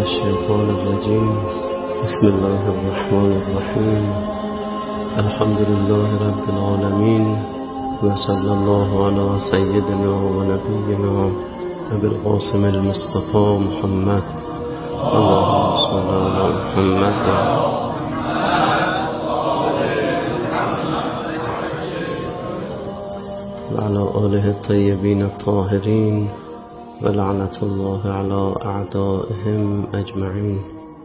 الشيطان الرجيم. بسم الله الرحمن الرحيم. الحمد لله رب العالمين، وصلى الله على سيدنا ونبينا أبي القاسم المصطفى محمد. اللهم صل على محمد وعلى آله الطيبين الطاهرين، ولعنة الله على أعدائهم أجمعين.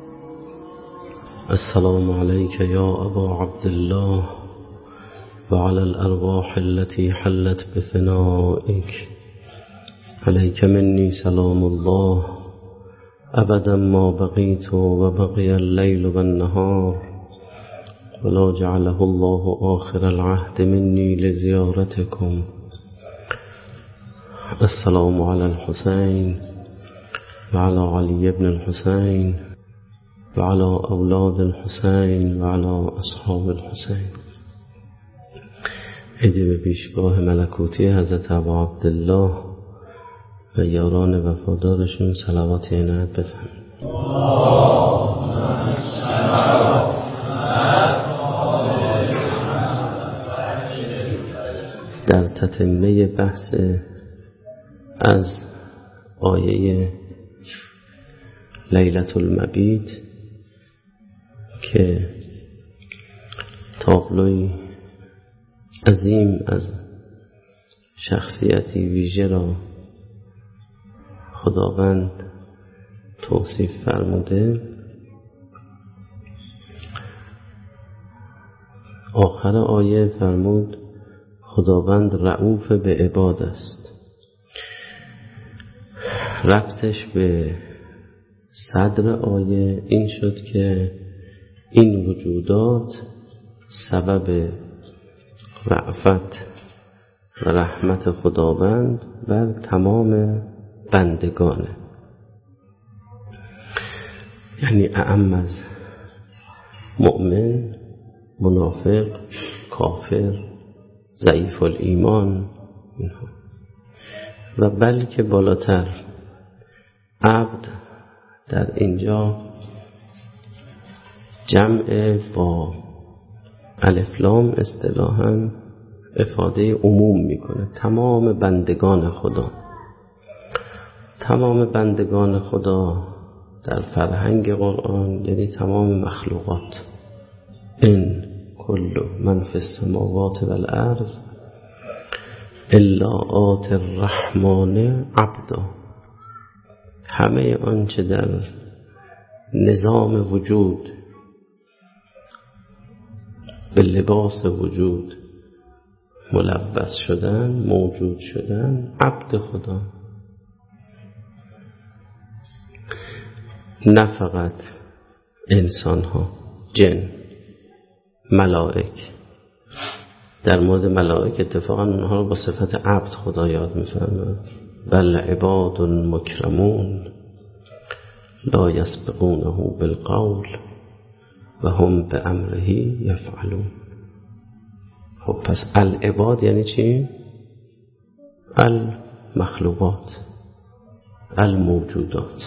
السلام عليك يا أبا عبد الله، وعلى الأرواح التي حلت بثنائك. عليك مني سلام الله أبدا ما بقيت وبقي الليل والنهار، ولا جعله الله آخر العهد مني لزيارتكم. السلام على الحسين وعلى علي بن الحسين وعلى أولاد الحسين وعلى أصحاب الحسين. عیدی به پیشگاه ملکوتی حضرت ابا عبدالله و یاران وفادارشون صلوات عنایت بفرمایید. در تتمه بحث از آیه لیلة المبیت که تابلوی عظیم از شخصیتی ویژه را خداوند توصیف فرموده، آخر آیه فرمود خداوند رؤوف به عباد است. ربطش به صدر آیه این شد که این وجودات سبب رأفت و رحمت خداوند بر تمام بندگانه، یعنی اعم از مؤمن، منافق، کافر، ضعیف الایمان اینها، و بلکه بالاتر عبد در اینجا جمع با الف لام اصطلاحاً افاده عموم میکنه. تمام بندگان خدا، تمام بندگان خدا در فرهنگ قرآن یعنی تمام مخلوقات. ان کل من فی السماوات والارض الا آتی الرحمن عبدا. همه آنچه در نظام وجود به لباس وجود ملبس شدن، موجود شدن، عبد خدا. نه فقط انسان ها، جن، ملائک. در مورد ملائک اتفاقا اونها رو با صفت عبد خدا یاد می‌فرماید. بل عباد مکرمون لا یسبقونه بالقول و هم بامره یفعلون. خب پس العباد یعنی چی؟ المخلوقات، الموجودات.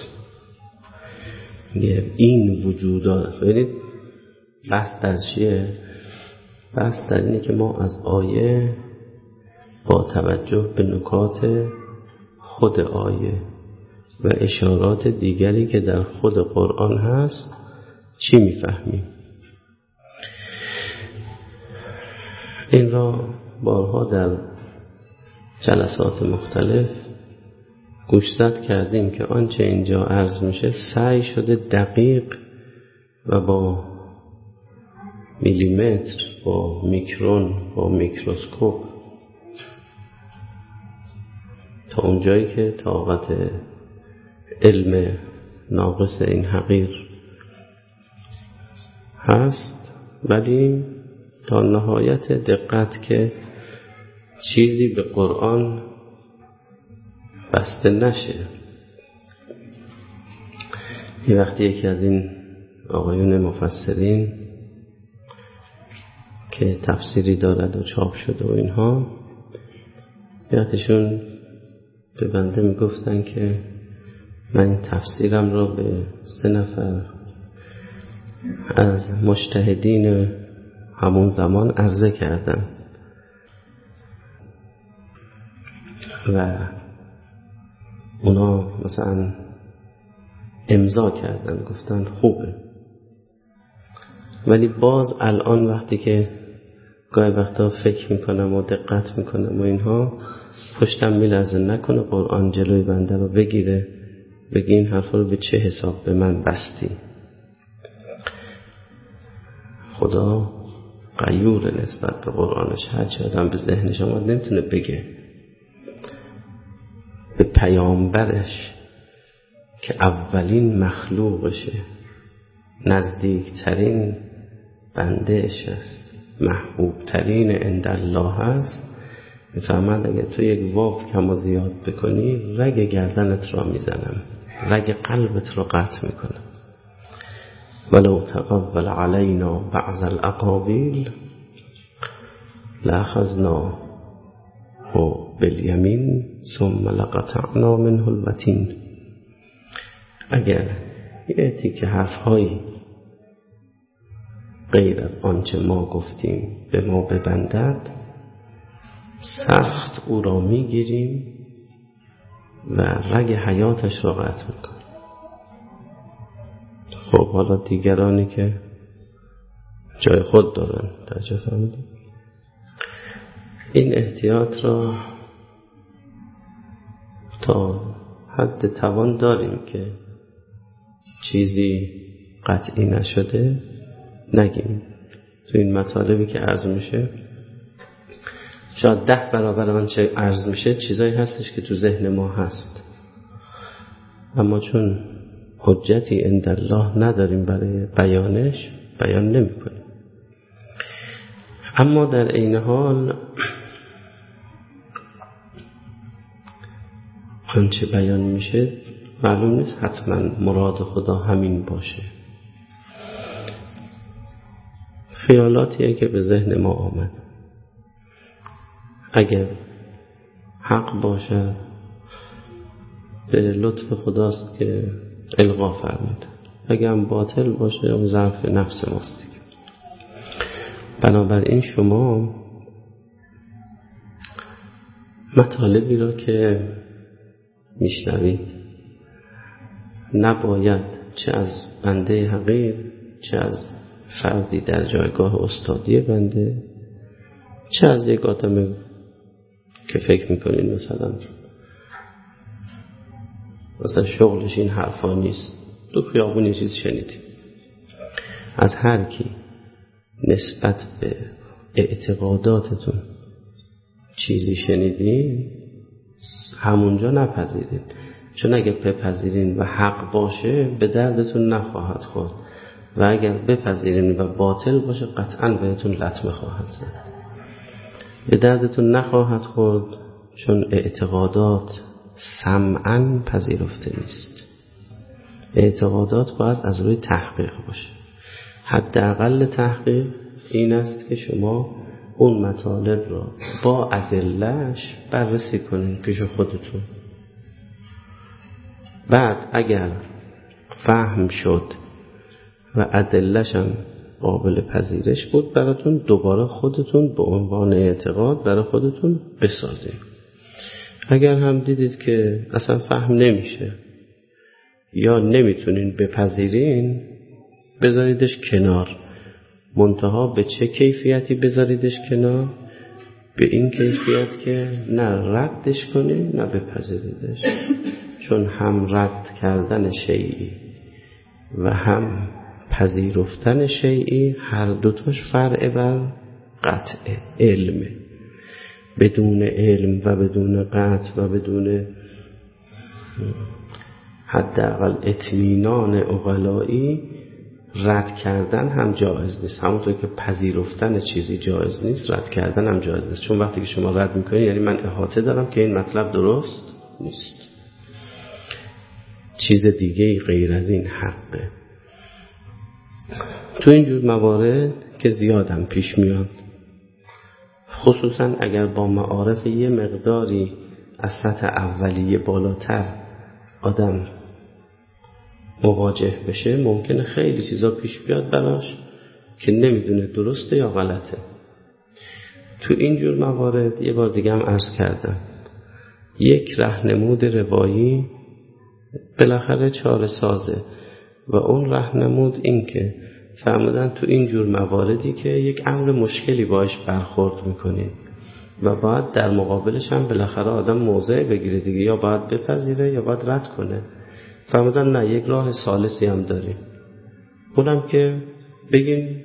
این وجودات. ببینید بحث در چیه؟ بحث در اینه که ما از آیه با توجه به نکات خود آیه و اشارات دیگری که در خود قرآن هست چی میفهمیم. این را بارها در جلسات مختلف گوشزد کردیم که آنچه اینجا عرض میشه سعی شده دقیق و با میلیمتر، با میکرون، با میکروسکوپ تا اونجایی که طاقت علم ناقص این حقیر هست، ولی تا نهایت دقت که چیزی به قرآن بسته نشه. یه وقتی یکی از این آقایون مفسرین که تفسیری دارد و چاپ شده و اینها، یادشون به بنده میگفتن که من این تفسیرم را به 3 نفر از مجتهدین همون زمان عرضه کردم و اونا مثلا امضا کردن، گفتن خوبه. ولی باز الان وقتی که گاهی وقتا فکر میکنم و دقت میکنم و اینها، پشتم میلرزه نکنه قرآن جلوی بنده رو بگیره بگی این حرفا رو به چه حساب به من بستی. خدا غیور نسبت به قرآنش، هرچی آدم به ذهنش آمد نمیتونه بگه. به پیامبرش که اولین مخلوقشه، نزدیکترین بندهش است، محبوبترین عند الله هست، میفهمد اگه تو یک واو کم و زیاد بکنی رگ گردنت را میزنم، رگ قلبت را قطع میکنم. ولو تقول علینا بعض الاقاویل لاخذناه بالیمین ثم لقطعنا منه الوتین. اگر یه تیکه حرفهایی غیر از آنچه ما گفتیم به ما ببندد، سخت او را میگیریم و رگ حیاتش را قطع میکنیم. خب حالا دیگرانی که جای خود دارن درجه فهمیدن، این احتیاط را تا حد توان داریم که چیزی قطعی نشده نگیم. تو این مطالبی که عرض میشه شاید 10 برابر من چه عرض میشه چیزایی هستش که تو ذهن ما هست، اما چون حجتی عند الله نداریم برای بیانش، بیان نمی کنیم. اما در عین حال آنچه بیان میشه معلوم نیست حتما مراد خدا همین باشه. خیالاتیه که به ذهن ما آمد، اگر حق باشه به لطف خداست که القا فرمود، اگر هم باطل باشه اون ضعف نفس ماست دیگه. بنابراین شما مطالبی را که میشنوید نباید چه از بنده حقیر چه از فردی در جایگاه استادی بنده چه از یک آدم که فکر میکنین مثلا شغلش این حرفا نیست، تو خیابون یه چیز شنیدی، از هر کی نسبت به اعتقاداتتون چیزی شنیدین همونجا نپذیرین، چون اگه بپذیرین و حق باشه به دردتون نخواهد خورد و اگر بپذیرین و باطل باشه قطعا بهتون لطمه خواهد زد. به دردتون نخواهد خورد چون اعتقادات سمعاً پذیرفته نیست. اعتقادات باید از روی تحقیق باشه. حداقل تحقیق این است که شما اون مطالب را با ادله‌اش بررسی کنین پیش خودتون. بعد اگر فهم شد و ادله‌ش هم قابل پذیرش بود براتون، دوباره خودتون به عنوان اعتقاد برای خودتون بسازین. اگر هم دیدید که اصلا فهم نمیشه یا نمیتونین بپذیرین، بذاریدش کنار. منتها به چه کیفیتی بذاریدش کنار؟ به این کیفیت که نه ردش کنین نه بپذیریدش، چون هم رد کردن شیئی و هم پذیرفتن شیئی هر دوتاش فرع بر قطع علمه. بدون علم و بدون قطع و بدون حداقل اطمینان عقلایی رد کردن هم جایز نیست. همونطور که پذیرفتن چیزی جایز نیست، رد کردن هم جایز نیست. چون وقتی که شما رد میکنید یعنی من احاطه دارم که این مطلب درست نیست، چیز دیگه غیر از این حقه. تو اینجور موارد که زیادم پیش میاد، خصوصا اگر با معارف یه مقداری از سطح اولیه بالاتر آدم مواجه بشه ممکنه خیلی چیزا پیش بیاد براش که نمیدونه درسته یا غلطه. تو اینجور موارد یه بار دیگه هم عرض کردم، یک راهنمود روایی بالاخره چاره سازه و اون راهنمود این که فرمودن تو اینجور مواردی که یک امر مشکلی باش برخورد میکنید و باید در مقابلش هم بالاخره آدم موضع بگیره دیگه، یا باید بپذیره یا باید رد کنه. فرمودن نه، یک راه ثالثی هم داریم، اونم که بگیم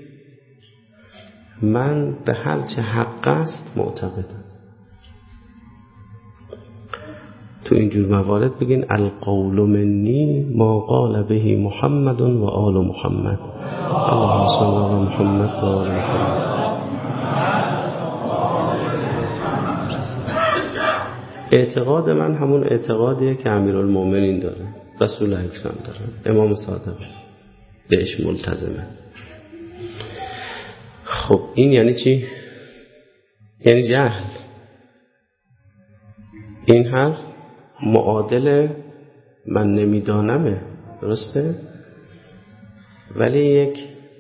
من به هر چه حق است معتقدم. تو اینجور موارد بگین القول منی ما قال به محمد و آل محمد، اللهم صل علی محمد و آل محمد. اعتقاد من همون اعتقادیه که امیرالمومنین داره، رسول اکرم داره، امام صادق بهش ملتزمه. خب این یعنی چی؟ یعنی جهل. این حرف معادل من نمیدانمه، درسته؟ ولی یک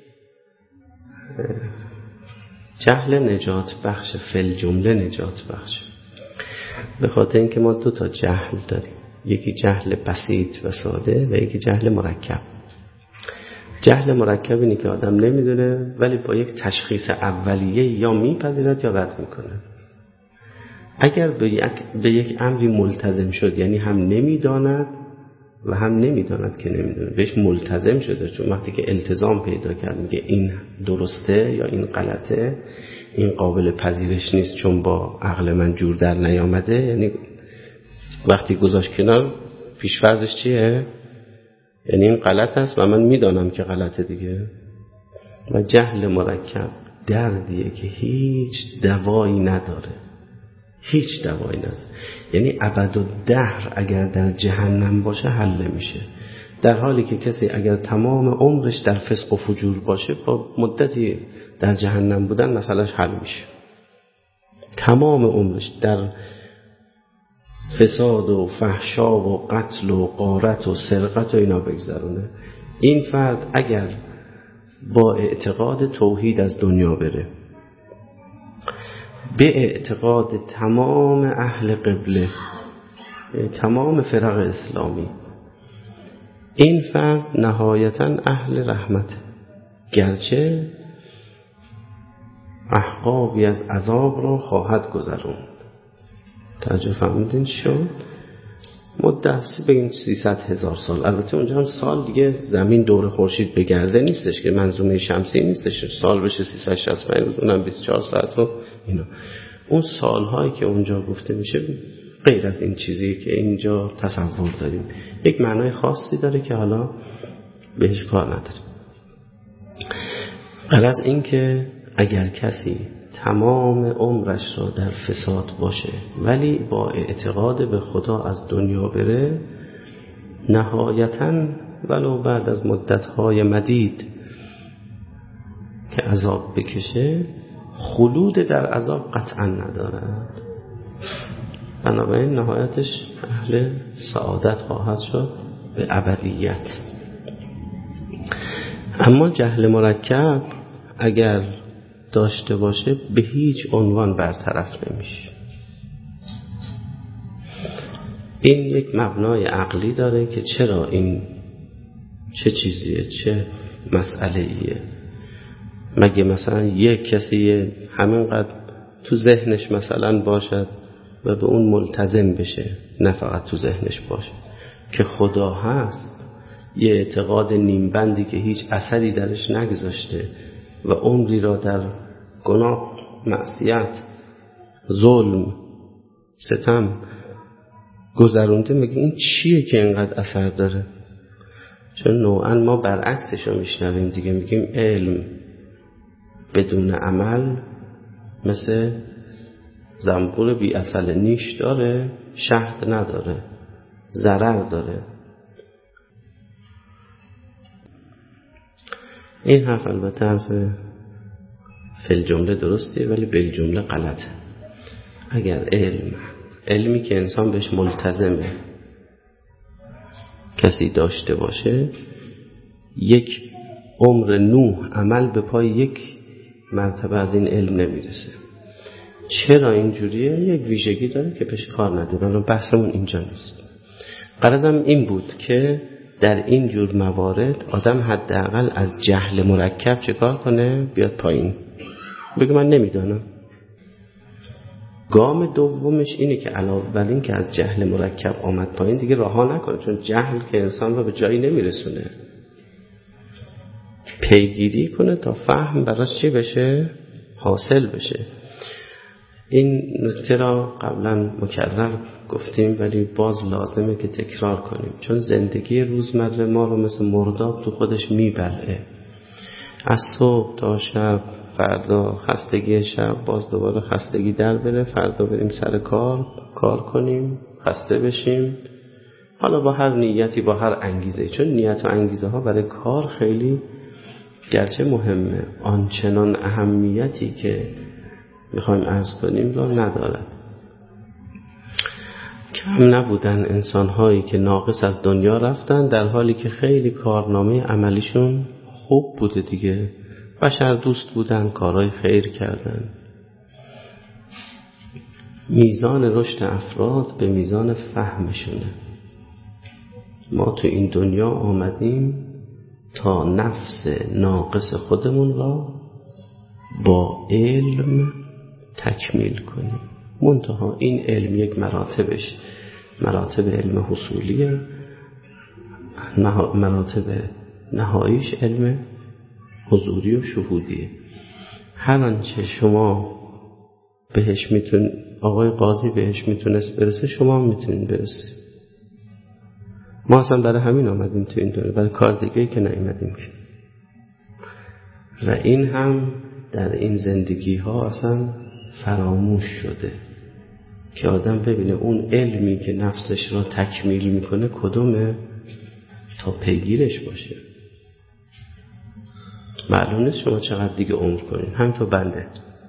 جهل نجات بخش، فل جمله نجات بخش. به خاطر اینکه ما 2 تا جهل داریم، یکی جهل بسیط و ساده و یکی جهل مرکب. جهل مرکب اینه که آدم نمیدونه ولی با یک تشخیص اولیه یا میپذیرد یا رد میکنه. اگر به یک امری ملتزم شد، یعنی هم نمیداند و هم نمیداند که نمیدونه، بهش ملتزم شده، چون وقتی که التزام پیدا کرد میگه این درسته یا این غلطه، این قابل پذیرش نیست چون با عقل من جور در نیامده، یعنی وقتی گذاشت کنار پیش‌فرضش چیه؟ یعنی این غلط است و من میدانم که غلطه دیگه. و جهل مرکب دردیه که هیچ دوایی نداره، هیچ دوایی نداره. یعنی ابدالدهر اگر در جهنم باشه حل نمیشه، در حالی که کسی اگر تمام عمرش در فسق و فجور باشه با مدتی در جهنم بودن مسئلهش حل میشه. تمام عمرش در فساد و فحشا و قتل و غارت و سرقت و اینا بگذرونه. این فرد اگر با اعتقاد توحید از دنیا بره، به اعتقاد تمام اهل قبله، تمام فرق اسلامی، این فرد نهایتاً اهل رحمته، گرچه احقابی از عذاب را خواهد گذروند. توجه فرمودین شد؟ مدت بگیم 300,000 سال. البته اونجا هم سال دیگه زمین دور خورشید بگرده نیستش که منظومه شمسی نیستش، سال بشه 365 روز، اونم 24 ساعت و اینا. اون سالهایی که اونجا گفته میشه غیر از این چیزی که اینجا تصور داریم، یک معنای خاصی داره که حالا بهش کار نداریم. غرض این که اگر کسی تمام عمرش را در فساد باشه ولی با اعتقاد به خدا از دنیا بره، نهایتاً ولو بعد از مدت‌های مدید که عذاب بکشه، خلود در عذاب قطعاً ندارد. بنابراین نهایتش اهل سعادت خواهد شد به ابدیت. اما جهل مرکب اگر داشته باشه به هیچ عنوان برطرف نمیشه. این یک مبنای عقلی داره که چرا این چه چیزیه، چه مسئله ایه. مگه مثلا یک کسی همینقدر تو ذهنش مثلا باشد و به اون ملتزم بشه، نه فقط تو ذهنش باشه که خدا هست، یه اعتقاد نیمبندی که هیچ اثری درش نگذاشته و عمری را در گناه، معصیت، ظلم، ستم گذرونده، میگه این چیه که اینقدر اثر داره؟ چون نوعا ما برعکسش رو میشنویم دیگه، میگیم علم بدون عمل مثل زنبور بی عسل، نیش داره شهد نداره، ضرر داره. این حرف البته حرف فی الجمله درسته ولی بالجمله غلطه. اگر علمی که انسان بهش ملتزمه کسی داشته باشه یک عمر نوح عمل به پای یک مرتبه از این علم نمیرسه. چرا اینجوریه؟ یک ویژگی داره که بهش کار نداره. الان بحثمون اینجا نیست. غرضم این بود که در این جور موارد آدم حداقل از جهل مرکب چه کار کنه؟ بیاد پایین، بگه من نمیدانم. گام دومش اینه که علاوه بر این که از جهل مرکب آمد پایین، دیگه رها نکنه، چون جهل که انسان رو به جایی نمیرسونه. پیگیری کنه تا فهم براش چی بشه؟ حاصل بشه. این نکته را قبلا مکرر گفتیم ولی باز لازمه که تکرار کنیم، چون زندگی روزمره ما رو مثل مرداب تو خودش میبلعه. از صبح تا شب، فردا خستگی شب، باز دوباره خستگی در بره، فردا بریم سر کار کنیم، خسته بشیم، حالا با هر نیتی، با هر انگیزه، چون نیت و انگیزه ها برای کار خیلی گرچه مهمه، آنچنان اهمیتی که میخوایم عرض کنیم را ندارد. کم نبودن انسان‌هایی که ناقص از دنیا رفتن در حالی که خیلی کارنامه عملیشون خوب بوده دیگه، بشر دوست بودن، کارهای خیر کردن. میزان رشد افراد به میزان فهمشونه. ما تو این دنیا آمدیم تا نفس ناقص خودمون را با علم تکمیل کنیم. منتها این علم یک مراتب علم حصولیه، مراتب نهاییش علم حضوری و شهودیه. هر آنچه شما بهش آقای قاضی بهش میتونست برسه، شما میتونید برسید. ما اصلا برای همین آمدیم تو این دنیا، برای کار دیگه‌ای که نیومدیم که. و این هم در این زندگی ها اصلا فراموش شده که آدم ببینه اون علمی که نفسش را تکمیل میکنه کدومه تا پیگیرش باشه. معلوم نیست شما چقدر دیگه عمر کنین، همینطور بنده.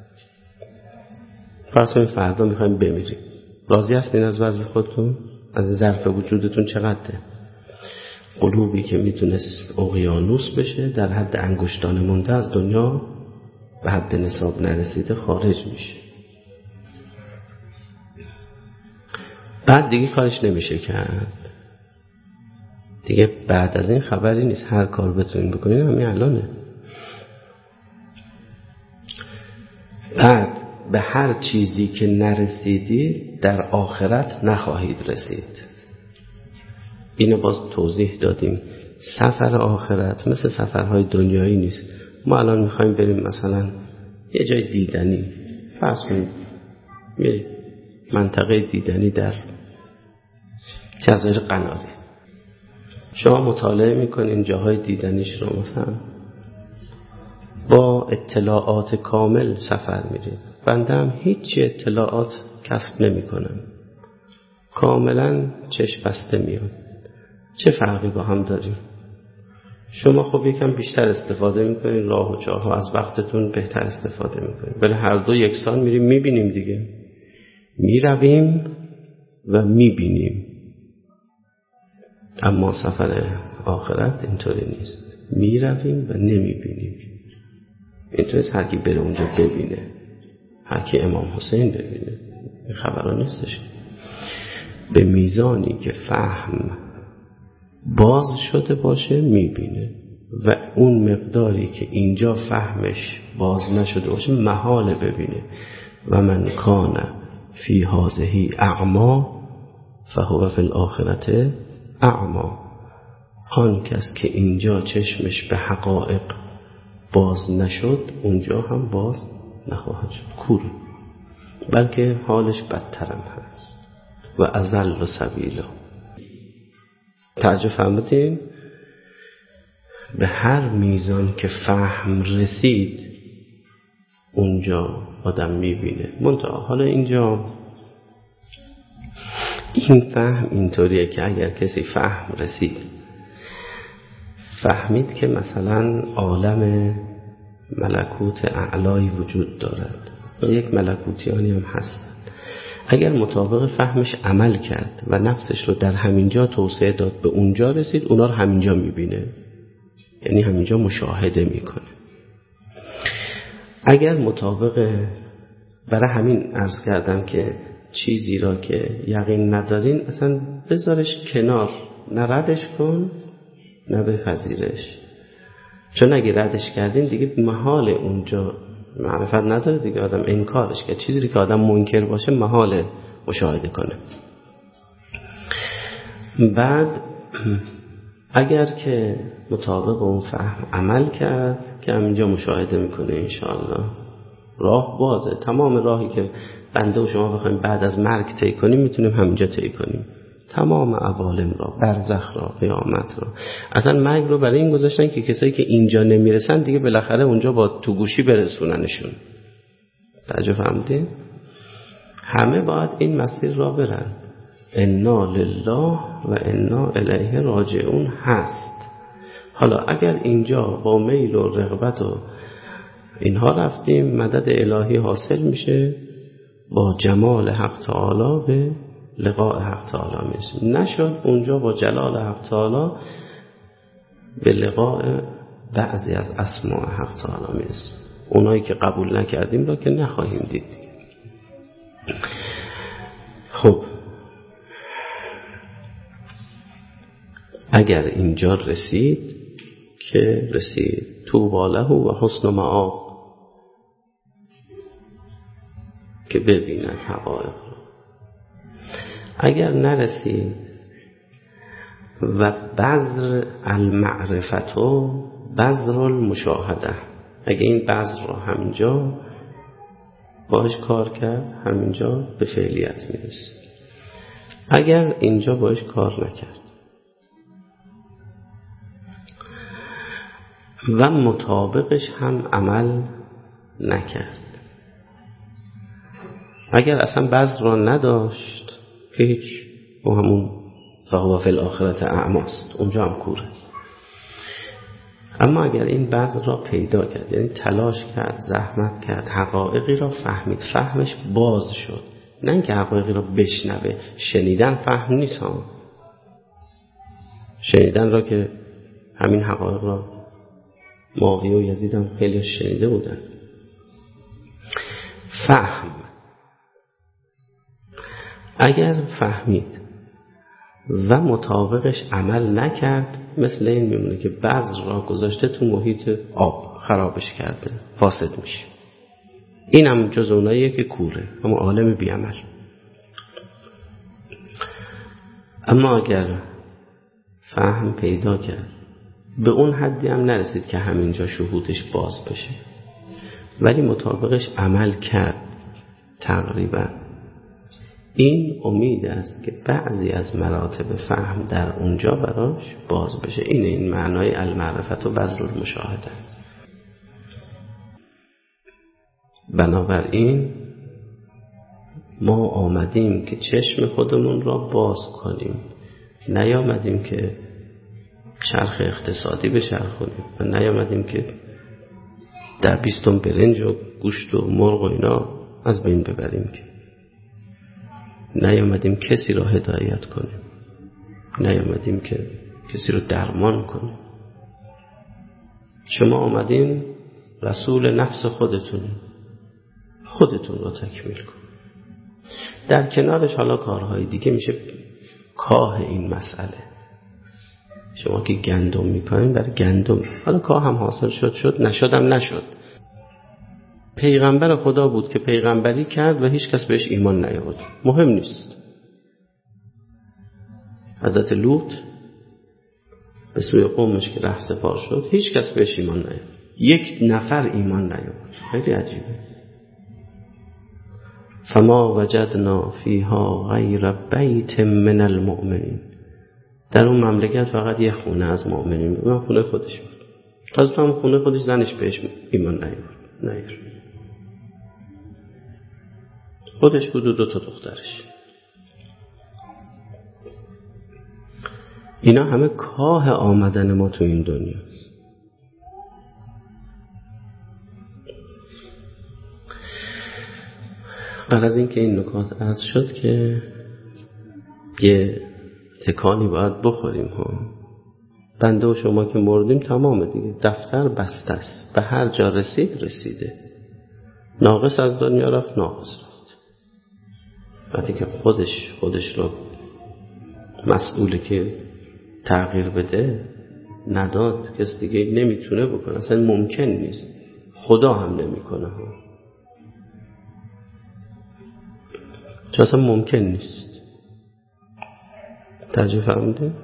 فرض کنید فردا میخوایم بمیریم، راضی هستین از وضع خودتون؟ از ظرف وجودتون چقدره؟ قلوبی که میتونست اقیانوس بشه در حد انگشتان مونده از دنیا به حد نصاب نرسیده خارج میشه. بعد دیگه کارش نمیشه کرد دیگه. بعد از این خبری نیست، هر کار بتونین بکنین همین الانه. بعد به هر چیزی که نرسیدید در آخرت نخواهید رسید. اینو باز توضیح دادیم. سفر آخرت مثل سفرهای دنیایی نیست. ما الان میخوایم بریم مثلا یه جای دیدنی، فرض کنید میریم منطقه دیدنی در جزایر قناری. شما مطالعه میکنین جاهای دیدنیش رو، مثلا با اطلاعات کامل سفر میریم. بنده هم هیچ اطلاعات کسب نمی کنم، کاملا چشم بسته میام. چه فرقی با هم داریم؟ شما خب یکم بیشتر استفاده میکنین، راه و چاه ها، از وقتتون بهتر استفاده میکنین، ولی هر دو یکسان میریم میبینیم دیگه. میرویم و میبینیم. اما سفر آخرت اینطوری نیست، میرویم و نمیبینیم. اینطوری هر کی بره اونجا ببینه، هر کی امام حسین ببینه، این خبرها نیستش. به میزانی که فهم باز شده باشه میبینه، و اون مقداری که اینجا فهمش باز نشده باشه محال ببینه. و من کان فی هذه اعما فهو فی الاخرة اعما. آن کس که اینجا چشمش به حقایق باز نشد اونجا هم باز نخواهد شد، کور، بلکه حالش بدترم هست. و اضل سبیلا. تعجب فرمودین؟ به هر میزان که فهم رسید اونجا آدم میبینه. منتها حالا اینجا این فهم اینطوریه که اگر کسی فهم رسید، فهمید که مثلا عالم ملکوت اعلایی وجود دارد و یک ملکوتیانی هم هستند، اگر مطابق فهمش عمل کرد و نفسش رو در همینجا توسعه داد، به اونجا رسید، اونا رو همینجا میبینه، یعنی همینجا مشاهده میکنه. اگر مطابق، برای همین عرض کردم که چیزی را که یقین ندارین اصلا بذارش کنار، نه ردش کن نه بپذیرش، چون اگه ردش کردین دیگه محال اونجا معرفت نداره دیگه، آدم انکارش که چیزی که آدم منکر باشه محال مشاهده کنه. بعد اگر که مطابق اون فهم عمل کرد که همینجا مشاهده میکنه انشاءالله، راه بازه. تمام راهی که بنده و شما بخوایم بعد از مرگ طی کنیم میتونیم همینجا طی کنیم، تمام عوالم را، برزخ را، قیامت را. اصلا مرگ رو برای این گذاشتن که کسایی که اینجا نمیرسن دیگه بالاخره اونجا با تو گوشی برسوننشون. توجه فهمیدین؟ همه باید این مسیر را برن. انا لله و انا الیه راجعون هست. حالا اگر اینجا با میل و رغبت و اینها رفتیم، مدد الهی حاصل میشه، با جمال حق تعالی به لقاء حق تعالی میرسیم. نشد اونجا با جلال حق تعالی به لقاء بعضی از اسماء حق تعالی میرسیم. اونایی که قبول نکردیم را که نخواهیم دید. خب اگر اینجا رسید که رسید، طوبی له و حسن مآب، که ببیند حقایق را. اگر نرسید و بذر المعرفت و بذر المشاهده، اگر این بذر را همینجا باش کار کرد، همینجا به فعلیت میرسید. اگر اینجا باش کار نکرد و مطابقش هم عمل نکرد، اگر اصلا بذر را نداشت که هیچ، و همون فهو فی الاخرة اعماست، اونجا هم کوره. اما اگر این بذر را پیدا کرد، یعنی تلاش کرد، زحمت کرد، حقایقی را فهمید، فهمش باز شد، نه اینکه حقایقی را بشنوه. شنیدن فهم نیست ها، شنیدن را که همین حقایق را معاویه و یزید هم خیلی شنیده بودن. فهم، اگر فهمید و مطابقش عمل نکرد، مثل این میمونه که بذر را گذاشته تو محیط آب، خرابش کرده، فاسد میشه. این هم جز اوناییه که کوره، اما عالم بیعمل. اما اگر فهم پیدا کرد، به اون حدی هم نرسید که همینجا شهودش باز بشه، ولی مطابقش عمل کرد تقریبا، این امید است که بعضی از مراتب فهم در اونجا براش باز بشه. این معنای المعرفت و بذر المشاهده. بنابراین ما آمدیم که چشم خودمون را باز کنیم، نیامدیم که چرخ اقتصادی بچرخونیم و نیامدیم که در 20 برنج و گوشت و مرغ و اینا از بین ببریم، که نیامدیم کسی را هدایت کنیم، نیامدیم که کسی را درمان کنیم. شما آمدین رسول نفس خودتون را تکمیل کنید. در کنارش حالا کارهای دیگه میشه کاه این مسئله. شما که گندم میکنین برای گندم، حالا کاه هم حاصل شد، نشدم نشد. پیغمبر خدا بود که پیغمبری کرد و هیچ کس بهش ایمان نیاورد، مهم نیست. حضرت لوط به سوی قومش که رهسپار شد، هیچ کس بهش ایمان نیاورد، یک نفر ایمان نیاورد. خیلی عجیبه. فما وجدنا فیها غیر بیت من المؤمنین، در اون مملکت فقط یه خونه از مؤمنین بود، اون خونه خودش بود. تازه هم خونه خودش زنش بهش ایمان نیاورد. خودش بود و 2 دخترش. اینا همه کاه آمدن ما تو این دنیا. قبل از اینکه این نکات عرض شد که یه تکانی باید بخوریم ها. بنده و شما که مردیم تمامه دیگه، دفتر بسته است، به هر جا رسید رسیده، ناقص از دنیا رفت ناقص رفت. وقتی که خودش رو مسئوله که تغییر بده، نداد کس دیگه نمیتونه بکنه، اصلا ممکن نیست، خدا هم نمیکنه ها، چون اصلا ممکن نیست. توجه فرموده؟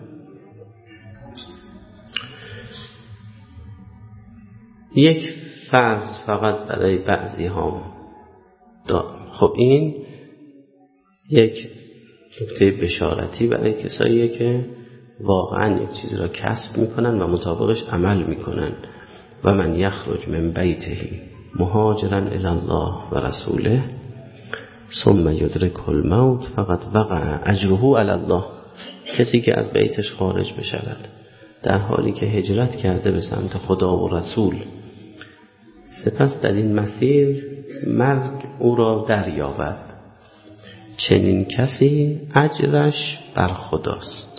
یک فرض فقط برای بعضی ها دارم. خب این یک نکته بشارتی برای کساییه که واقعا یک چیزی را کسب میکنن و مطابقش عمل میکنن. و من یخرج من بیته مهاجرا الی الله و رسوله ثم یدرکه الموت فقط وقع اجره علی الله. کسی که از بیتش خارج بشود در حالی که هجرت کرده به سمت خدا و رسول، سپس در این مسیر مرگ او را دریابد، چنین کسی اجرش بر خداست.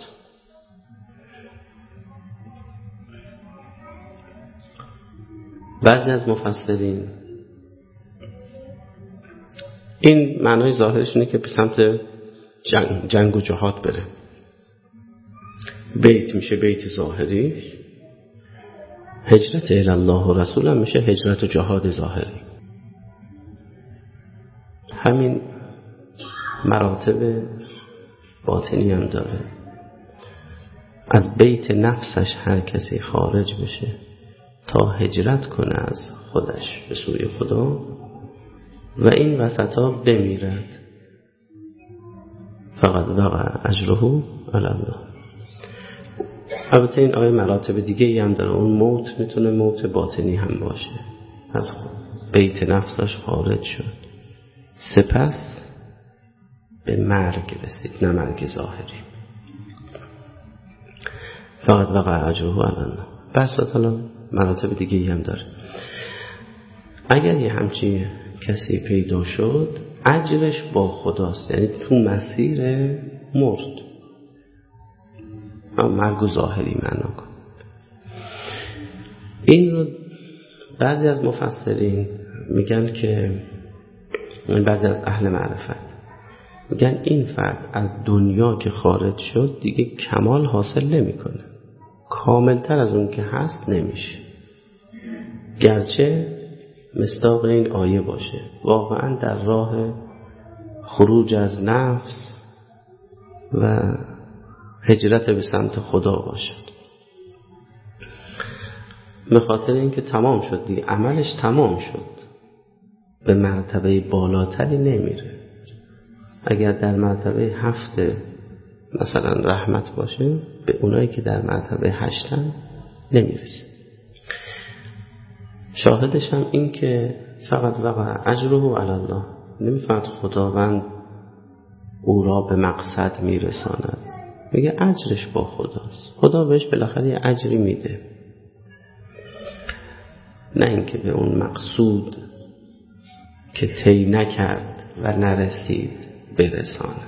بعضی از مفسرین این معنای ظاهرش اینه که به سمت جنگ و جهاد بره. بیت میشه بیت ظاهریش، هجرت الی الله و رسول هم میشه هجرت و جهاد ظاهری. همین مراتب باطنی هم داره. از بیت نفسش هر کسی خارج بشه تا هجرت کنه از خودش به سوی خدا و این وسطا بمیرد، فقط وقع اجره علی الله. البته این آیه مراتب دیگه ای هم داره. اون موت میتونه موت باطنی هم باشه، از بیت نفسش خارج شد سپس به مرگ رسید، نه مرگ ظاهری. فقط وقع اجره علی الله. بس حالا مراتب دیگه ای هم داره. اگر یه همچین کسی پیدا شد اجرش با خداست، یعنی تو مسیر مرد، مرگ ظاهری معنا کن. این رو بعضی از مفسرین میگن که بعضی از اهل معرفت میگن این فرد از دنیا که خارج شد دیگه کمال حاصل نمیکنه، کاملتر از اون که هست نمیشه، گرچه مصداق این آیه باشه، واقعا در راه خروج از نفس و هجرت به سمت خدا باشد. به خاطر اینکه تمام شد دیگه، عملش تمام شد، به مرتبه بالاتری نمیره. اگر در مرتبه 7 مثلا رحمت باشه، به اونایی که در مرتبه 8 نمیرسه. شاهدش هم این که فقط وقع اجره علی الله، نمیفهمد خداوند او را به مقصد میرساند، میگه اجرش با خداست، خدا بهش بالاخره یه اجری میده، نه اینکه به اون مقصود که طی نکرد و نرسید برساند.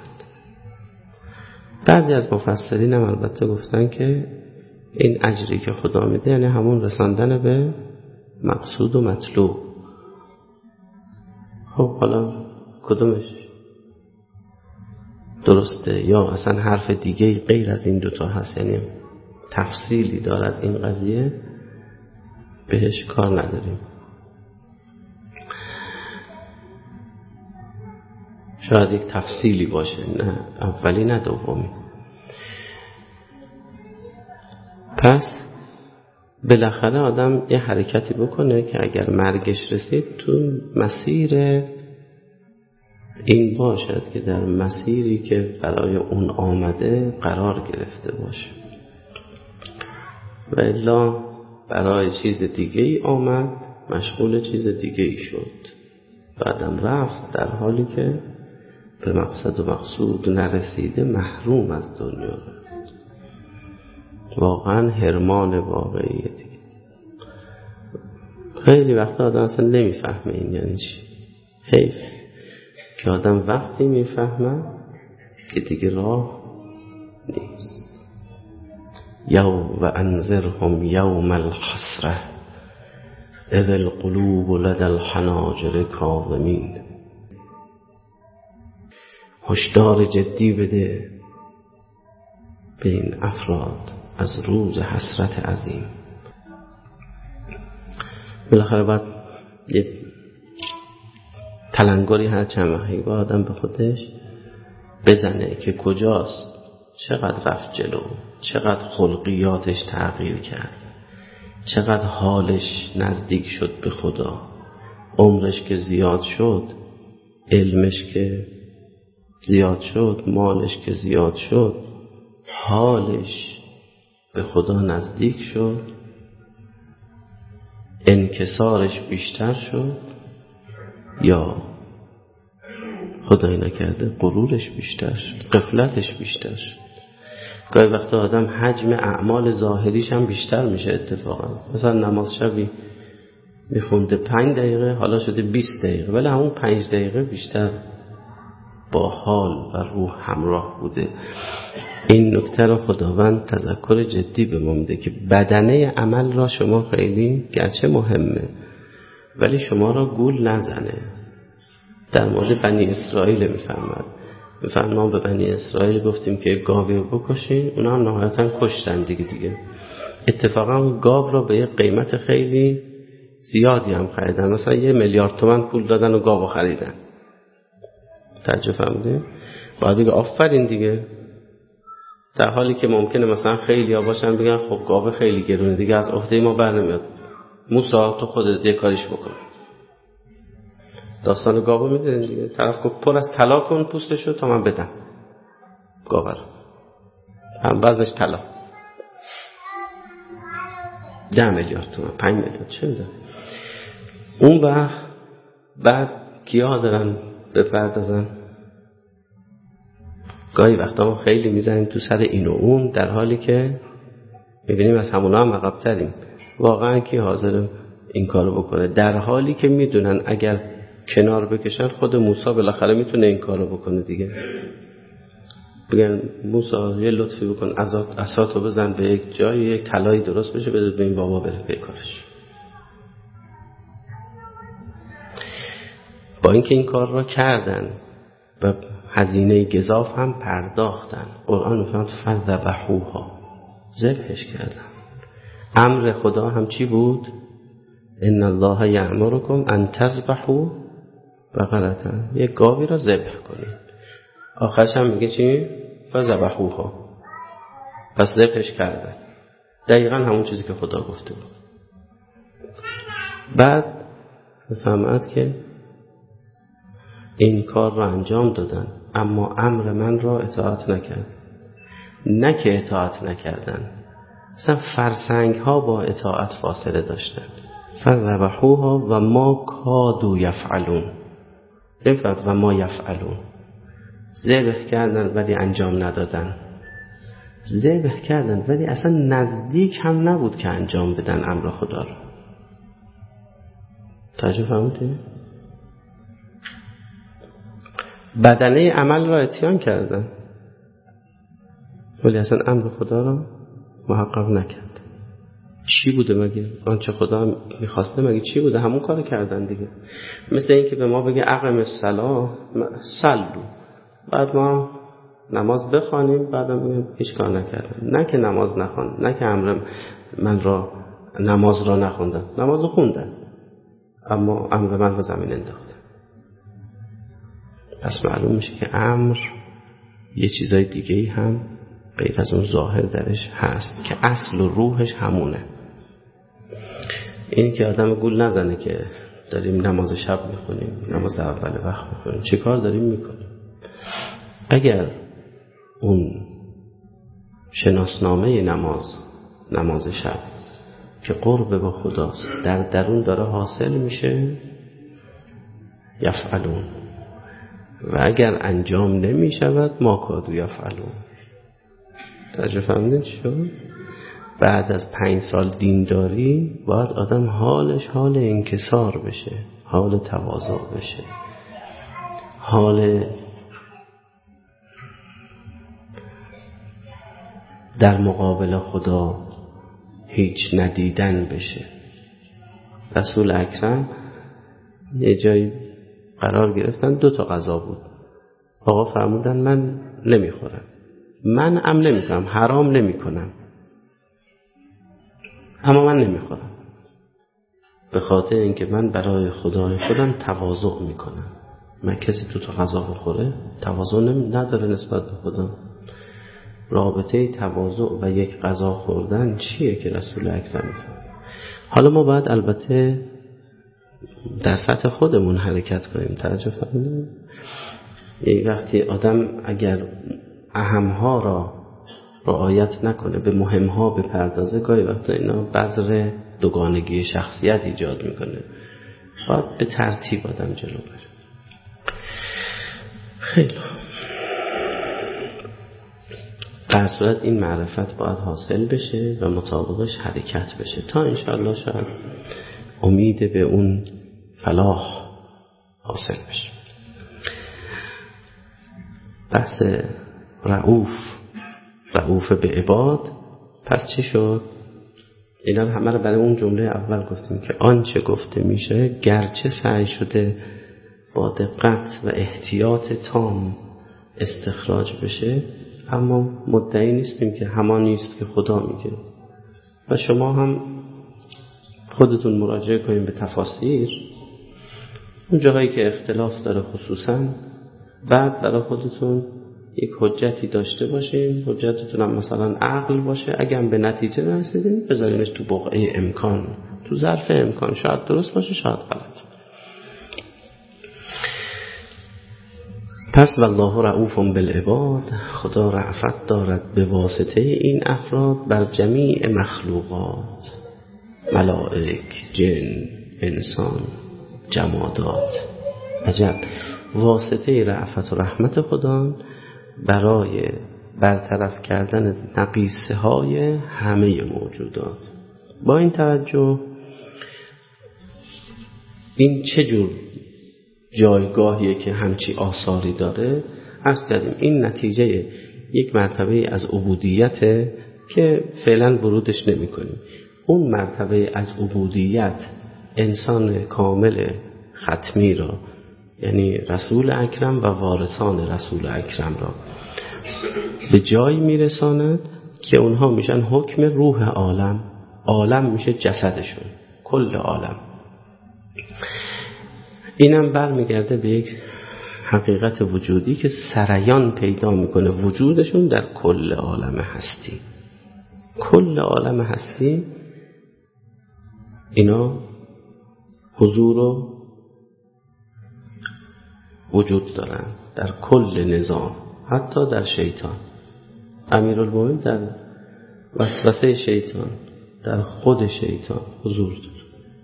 بعضی از مفسرین هم البته گفتن که این اجری که خدا میده یعنی همون رساندن به مقصود و مطلوب. خب حالا کدومش درسته یا اصلا حرف دیگه غیر از این دوتا هست، یعنی تفصیلی دارد این قضیه، بهش کار نداریم. شاید یک تفصیلی باشه، نه اولی نه دومی. پس بالاخره آدم یه حرکتی بکنه که اگر مرگش رسید تو مسیر این باشد که در مسیری که برای اون آمده قرار گرفته باشه، و الا برای چیز دیگه ای آمد مشغول چیز دیگه ای شد، بعدم رفت در حالی که به مقصد و مقصود نرسیده، محروم از دنیا رفت. واقعا حرمان واقعیه دیگه. خیلی وقتا آدم اصلا نمیفهمه این یعنی چی. حیف که آدم وقتی میفهمه که دیگه راه نیست. و انذرهم یوم الحسره اذ القلوب لدى الحناجر کاظمین. هشدار جدی بده به این افراد از روز حسرت عظیم. بالاخره باید یه تلنگری هر چند وقتی با آدم به خودش بزنه که کجاست، چقدر رفت جلو، چقدر خلقیاتش تغییر کرد، چقدر حالش نزدیک شد به خدا، عمرش که زیاد شد، علمش که زیاد شد، مالش که زیاد شد، حالش به خدا نزدیک شد، انکسارش بیشتر شد یا خدای نکرده غرورش بیشتر شد، غفلتش بیشتر شد. گاهی وقتا آدم حجم اعمال ظاهریش هم بیشتر میشه اتفاقا. مثلا نماز شبی میخونده 5 دقیقه حالا شده 20 دقیقه، ولی همون 5 دقیقه بیشتر با حال و روح همراه بوده. این نکته رو خداوند تذکر جدی به ما میده که بدنه عمل را شما خیلی گرچه مهمه ولی شما را گول نزنه. در مورد بنی اسرائیل میفرمایم به بنی اسرائیل گفتیم که گاوی رو بکشین، اونا هم نهایتا کشتن دیگه. اتفاقا گاو را به یه قیمت خیلی زیادی هم خریدن، مثلا 1 میلیارد تومان پول دادن و گاو خریدن. تعجب فهمیدین؟ باید بگه آفرین دیگه، در حالی که ممکنه مثلا خیلی ها باشن بگن خب گاو خیلی گرونه دیگه از عهده ما بر نمیاد، موسی تو خودت یه کاریش بکن. داستان گاو میدونین دیگه، طرف گفت پر از طلا کن پوستشو تا من بدم گاو رو، هم وزنش طلا 10 میلیارد تومان 5 میلیارد چه میدونم. اون بعد کیا حاضرن بپردازن؟ گاهی وقتا ما خیلی میزنیم تو سر این و اون، در حالی که میبینیم از همونا هم عقب تریم. واقعا کی حاضر این کارو بکنه؟ در حالی که میدونن اگر کنار بکشن خود موسی بالاخره میتونه این کارو بکنه دیگه. بگن موسی یه لطفی بکن عصاتو بزن به یک جای، یک طلایی درست بشه بده به این بابا بره به کارش. با اینکه این کار را کردن و هزینه گزاف هم پرداختن، قرآن میفرماید فذبحوها، ذبحش کردن. امر خدا هم چی بود؟ ان الله یأمرکم ان تذبحوا بقرة، یک گاوی را ذبح کنید. آخرش هم میگه چی؟ فذبحوها، پس ذبحش کردن. دقیقا همون چیزی که خدا گفته بود. بعد میفهمد که این کار را انجام دادن اما امر من را اطاعت نکرد. نه که اطاعت نکردن، مثلا فرسنگ ها با اطاعت فاصله داشتن. فذبحوها و ما کادوا یفعلون، نمی‌فرماید و ما یفعلون. ذبح کردن ولی انجام ندادن، ذبح کردن ولی اصلا نزدیک هم نبود که انجام بدن امر خدا را. توجه فرمودید؟ بدنه عمل را اتیان کردن ولی اصلا امر خدا را محقق نکرد. چی بوده مگه؟ آنچه خدا میخواسته مگه چی بوده؟ همون کار کردن دیگه. مثل این که به ما بگه اقم الصلاة صلوا، بعد ما نماز بخوانیم بعدم میگم هیچ کار نکردم. نه که نماز نخوان، نه که امر من را نماز را نخوندن، نماز رو خوندن اما امر من رو زمین انداختن. پس معلوم میشه که امر یه چیزای دیگه‌ای هم غیر از اون ظاهر درش هست که اصل و روحش همونه. این که آدم گول نزنه که داریم نماز شب میخونیم، نماز اول وقت میخونیم، چه کار داریم میکنیم؟ اگر اون شناسنامه نماز شب که قرب با خداست در درون داره حاصل میشه، یفعلون، و اگر انجام نمی شود ما کادوا یفعلون. تجربه فهمیدین چی شد؟ بعد از 5 سال دینداری باید آدم حالش حال انکسار بشه، حال تواضع بشه، حال در مقابل خدا هیچ ندیدن بشه. رسول اکرم یه جایی قرار گرفتن، 2 تا غذا بود. آقا فرمودن من نمیخورم، من نمیکنم، حرام نمیکنم، اما من نمیخورم به خاطر اینکه من برای خدای خودم تواضع میکنم. من کسی 2 تا غذا بخوره تواضع نداره نسبت به خدا. رابطه تواضع و یک غذا خوردن چیه که رسول اکرم میفرماید؟ حالا ما باید البته در سطح خودمون حرکت کنیم. توجه فرمودید؟ یک وقتی آدم اگر اهمها را رعایت نکنه، به مهمها بپردازه، گاهی وقتا اینا بذر دوگانگی شخصیت ایجاد میکنه. باید به ترتیب آدم جلو بره. خیلی در صورت این معرفت باید حاصل بشه و مطابقش حرکت بشه تا انشاءالله شاید امید به اون فلاح حاصل بشه. بحث رؤوف به عباد. پس چی شد؟ اینا همه رو برای اون جمله اول گفتیم که آنچه گفته میشه گرچه سعی شده با دقت و احتیاط تام استخراج بشه، اما مدعی نیستیم که همان نیست که خدا میگه. و شما هم خودتون مراجعه کنیم به تفاسیر، اون جاهایی که اختلاف داره خصوصا، بعد برای خودتون یک حجتی داشته باشین. حجتتون هم مثلا عقل باشه. اگر به نتیجه نرسیدین بذارینش تو بقعه امکان، تو ظرف امکان. شاید درست باشه، شاید غلط. پس والله رؤوف بالعباد، خدا رأفت دارد به واسطه این افراد بر جمیع مخلوقات، ملائک، جن، انسان، جمادات. عجب، واسطه رأفت و رحمت خدا برای برطرف کردن نقیصه های همه موجودات. با این توجه این چه جور جایگاهیه که همچی آثاری داره؟ عرض کردیم این نتیجه یک مرتبه از عبودیته که فعلا ورودش نمی کنیم. اون مرتبه از عبودیت انسان کامل ختمی را، یعنی رسول اکرم و وارثان رسول اکرم را به جایی میرساند که اونها میشن حکم روح عالم. عالم میشه جسدشون، کل عالم. اینم برمیگرده به یک حقیقت وجودی که سریان پیدا میکنه وجودشون در کل عالم هستی. کل عالم هستی اینا حضور و وجود دارن در کل نظام، حتی در شیطان. امیرالمومنین در وسوسه شیطان، در خود شیطان حضور داره.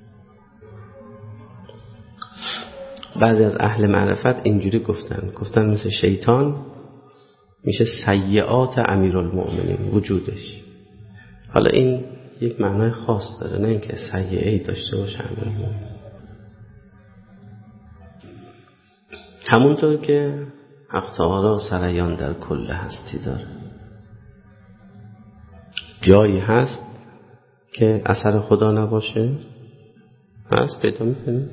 بعضی از اهل معرفت اینجوری گفتن مثل شیطان میشه سیئات امیرالمومنین وجودش. حالا این یک معنای خاص داره، نه اینکه سیئه‌ای داشته باشه امیرالمومنین. همونطور که حق تعالی سریان در کل هستی داره. جایی هست که اثر خدا نباشه؟ هست، پیدا میکنیم.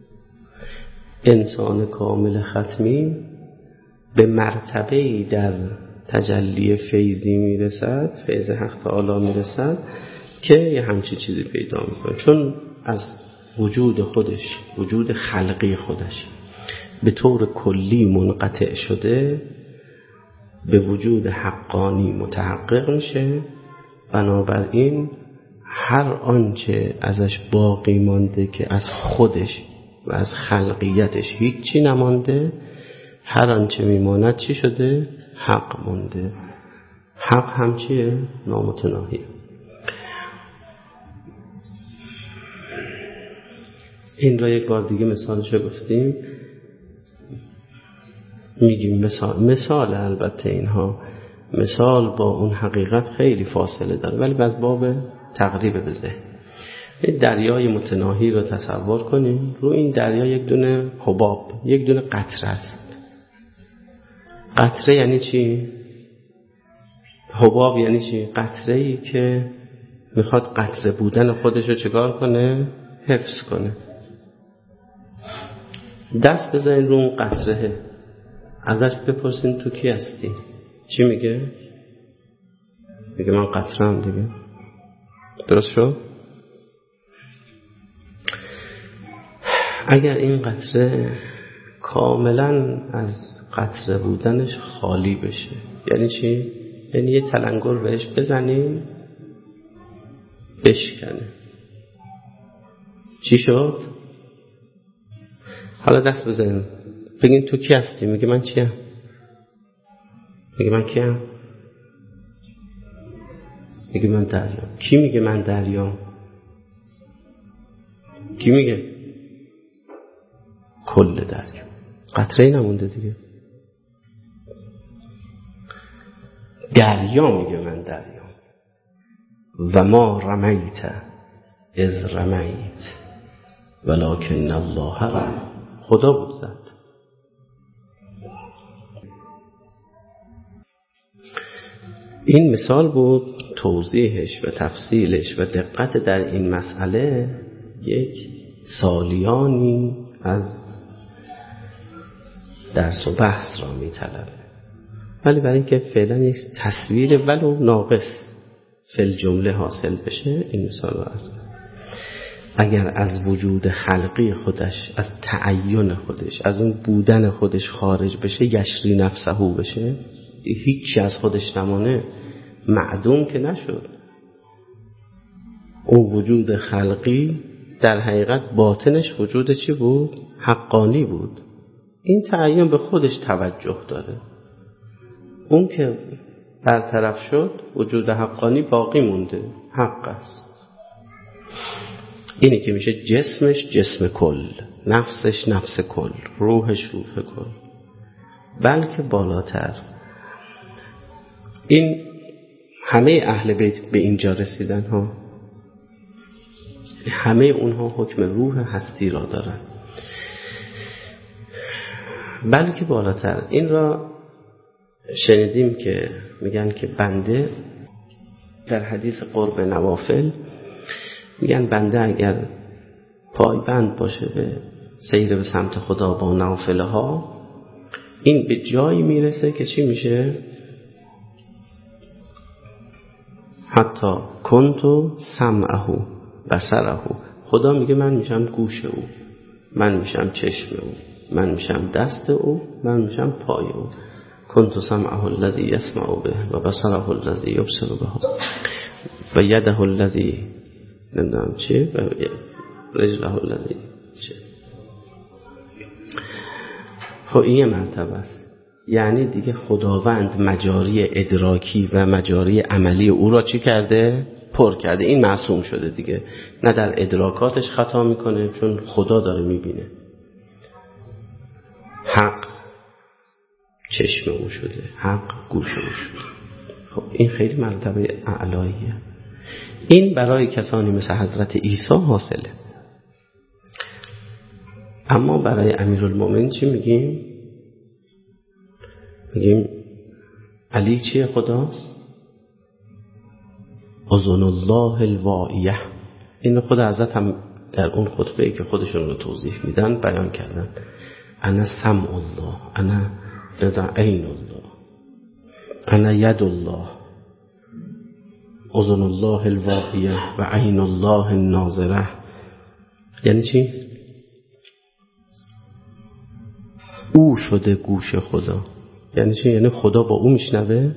انسان کامل ختمی به مرتبه‌ای در تجلی فیضی میرسد، فیض حق تعالی میرسد که یه همچی چیزی پیدا میکنه. چون از وجود خودش، وجود خلقی خودش به طور کلی منقطع شده، به وجود حقانی متحقق میشه. بنابراین هر آنچه ازش باقی مانده که از خودش و از خلقیتش هیچی نمانده، هر آنچه میماند چی شده؟ حق مانده. حق هم چیه؟ نامتناهیه. این را یک بار دیگه مثالشو گفتیم، میگیم مثال البته اینها مثال با اون حقیقت خیلی فاصله داره، ولی از باب تقریب به ذهن. این دریای متناهی رو تصور کنیم. رو این دریا یک دونه حباب، یک دونه قطره است. قطره یعنی چی؟ حباب یعنی چی؟ قطره‌ای که میخواد قطره بودن خودشو چکار کنه؟ حفظ کنه. دست بزنین رو اون قطره، ازش بپرسین تو کی هستی؟ چی میگه؟ میگه من قطره‌ام دیگه. درست شد؟ اگر این قطره کاملا از قطره بودنش خالی بشه، یعنی چی؟ یعنی یه تلنگر بهش بزنیم بشکنه. چی شد؟ حالا دست بزنیم بگین تو کی هستی؟ میگه من چیم؟ میگه من کیم؟ میگه من دریام. کی میگه من دریام؟ کی میگه؟ کل دریا. قطره‌ای نمونده دیگه. دریا میگه من دریام. و ما رمیت اذ رمیت ولکن الله رمی. خدا بود زد. این مثال بود. توضیحش و تفصیلش و دقت در این مسئله یک سالیانی از درس و بحث را می طلبه، ولی برای اینکه فعلا یک تصویر ولو ناقص فی الجمله حاصل بشه این مثال رو عرض کنم. اگر از وجود خلقی خودش، از تعین خودش، از اون بودن خودش خارج بشه، یشری نفسهو بشه، هیچی از خودش نمانه، معدوم که نشد. اون وجود خلقی در حقیقت باطنش وجود چی بود؟ حقانی بود. این تعین به خودش توجه داره. اون که برطرف شد وجود حقانی باقی مونده، حق است. اینی که میشه جسمش جسم کل، نفسش نفس کل، روحش روح کل. بلکه بالاتر این همه اهل بیت به اینجا رسیدن ها، همه اونها حکم روح هستی را دارن. بلکه بالاتر این را شنیدیم که میگن که بنده در حدیث قرب نوافل میگن بنده اگر پایبند باشه به سیر به سمت خدا با نوافل ها، این به جایی میرسه که چی میشه؟ حتی کنتو سمعه بصره. خدا میگه من میشم گوش او، من میشم چشم او، من میشم دست او، من میشم پای او. کنتو سمعه الذی یسمع به و بصره الذی یبصر به و یده الذی نمیدونم چی و رجله الذی چی. خب این مرتبه است. یعنی دیگه خداوند مجاری ادراکی و مجاری عملی او را چی کرده؟ پر کرده. این معصوم شده دیگه، نه در ادراکاتش خطا میکنه چون خدا داره میبینه. حق چشم او شده، حق گوش او شده. خب این خیلی مرتبه اعلاییه. این برای کسانی مثل حضرت عیسی حاصله. اما برای امیرالمومنین چی میگیم؟ میگیم علی چیه؟ خداست. اذن الله الواعیه. این خود حضرت هم در اون خطبه‌ای که خودشون رو توضیح میدن بیان کردن. انا سمع الله، انا عین الله، انا ید الله، اذن الله الواعیه و عین الله الناظره. یعنی چی؟ او شده گوش خدا. یعنی چی؟ یعنی خدا با او میشنوه.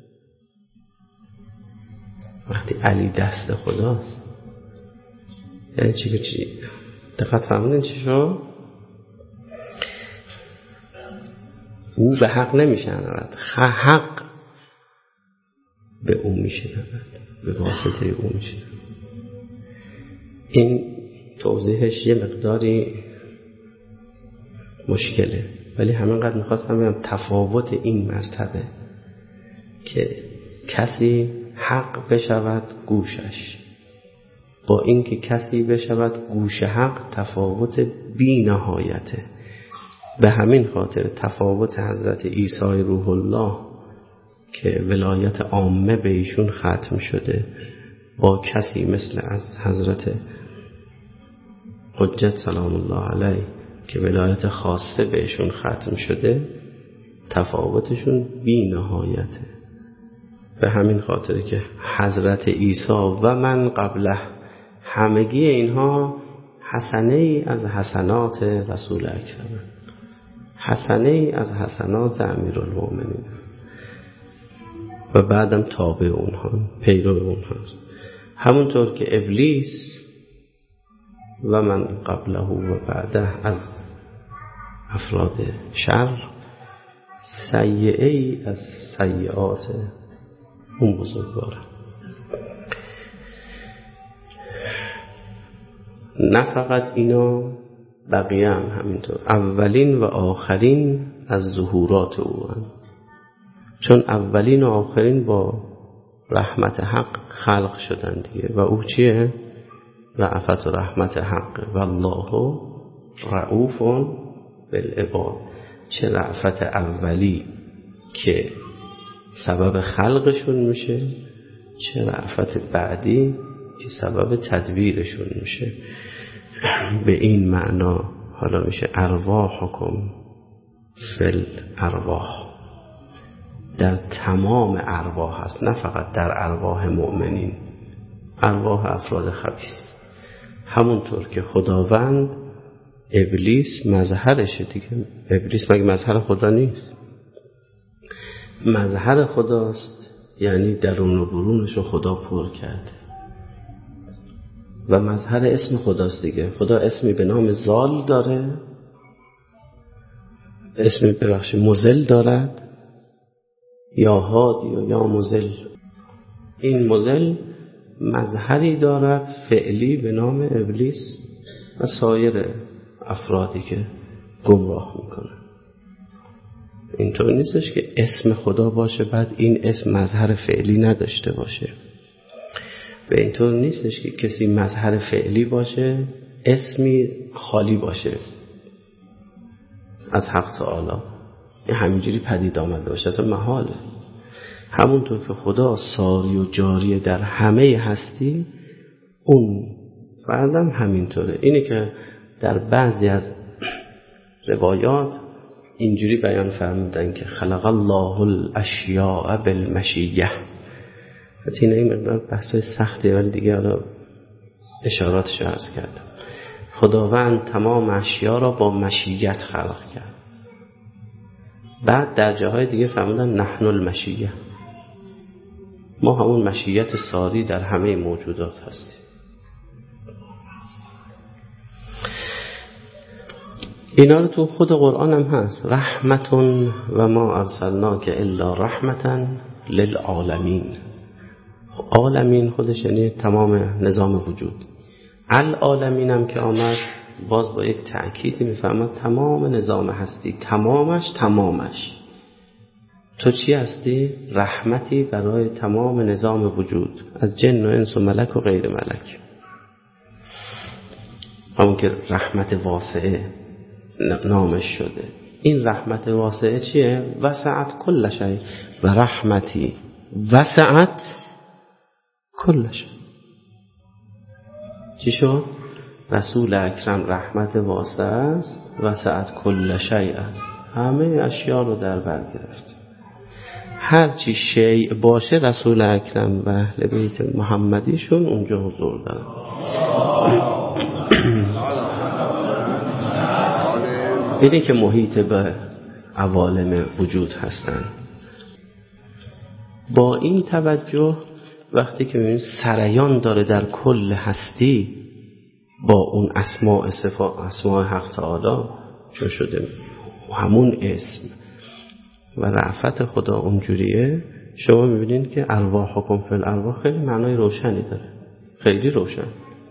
وقتی علی دست خداست یعنی چی که چی؟ دقت فرمودین چی شد؟ او به حق نمیشنود، حق به او میشنود، به واسطه او میشنود. این توضیحش یه مقداری مشکله، ولی همینقدر میخواستم بگم تفاوت این مرتبه که کسی حق بشود گوشش با اینکه کسی بشود گوش حق، تفاوت بی نهایته. به همین خاطر تفاوت حضرت عیسی روح الله که ولایت عامه به ایشون ختم شده با کسی مثل از حضرت حجت سلام الله علیه که ولایت خاصه بهشون ختم شده، تفاوتشون بی نهایته. به همین خاطر که حضرت عیسی و من قبله همگی اینها حسنه ای از حسنات رسول اکرم، حسنه ای از حسنات امیرالمؤمنین و بعدم تابع اونها، پیرو اونهاست. همونطور که ابلیس و من قبله و بعده از افراد شر سیئه ای از سیئات اون بزرگواره. نه فقط اینا، بقیه هم همینطور، اولین و آخرین از ظهورات او هم. چون اولین و آخرین با رحمت حق خلق شدن دیگه. و او چیه؟ رأفت و رحمت حق. والله رؤوف بالعباد. چه رأفت اولی که سبب خلقشون میشه، چه رأفت بعدی که سبب تدبیرشون میشه. به این معنا حالا میشه ارواحکم فی الارواح، در تمام ارواح هست، نه فقط در ارواح مؤمنین، ارواح افراد خبیث. همونطور که خداوند ابلیس مظهرشه دیگه. ابلیس مگه مظهر خدا نیست؟ مظهر خداست، یعنی درون و برونش رو خدا پر کرده و مظهر اسم خداست دیگه. خدا اسمی به نام زال داره، اسمی مزل دارد، یا هادی و یا مزل. این مزل مظهری دارد فعلی به نام ابلیس و سایر افرادی که گمراه میکنه. اینطور نیستش که اسم خدا باشه بعد این اسم مظهر فعلی نداشته باشه. به اینطور نیستش که کسی مظهر فعلی باشه اسمی خالی باشه از حق تعالی، این همینجوری پدید آمده باشه، اصلا محاله. همونطور که خدا ساری و جاری در همه هستی، اون فردم همینطوره. اینه که در بعضی از روایات اینجوری بیان فرمودن که خلق الله الاشیاء بالمشیه. حتی این مقدار بحثای سختیه ولی دیگه حالا اشاراتشو عرض کردم. خداوند تمام اشیا را با مشیت خلق کرد. بعد در جاهای دیگه فرمودن نحن المشیه، ما همون مشیت ساری در همه موجودات هستیم. اینا رو تو خود قرآن هم هست. رحمتون و ما ارسلناک الا رحمتا للعالمین. عالمین خودش یعنی تمام نظام وجود. العالمین هم که آمد باز با یک تأکیدی میفهمد تمام نظام هستی، تمامش. تو چی هستی؟ رحمتی برای تمام نظام وجود، از جن و انس و ملک و غیر ملک. همون که رحمت واسعه نامش شده. این رحمت واسعه چیه؟ وسعت کل شیء و رحمتی وسعت کل شیء. چی شد؟ رسول اکرم رحمت واسعه است، وسعت کل شیء است، همه اشیا رو در بر گرفت. هر چی شیء باشه رسول اکرم و اهل بیت محمدیشون اونجا حضور دارن. اینه که محیط به عوالم وجود هستن. با این توجه وقتی که میبینید سریان داره در کل هستی با اون اسماء حق تعالی چون شده همون اسم و رأفت خدا اونجوریه، شما میبینید که ارواحکم فی الارواح خیلی معنای روشنی داره، خیلی روشن.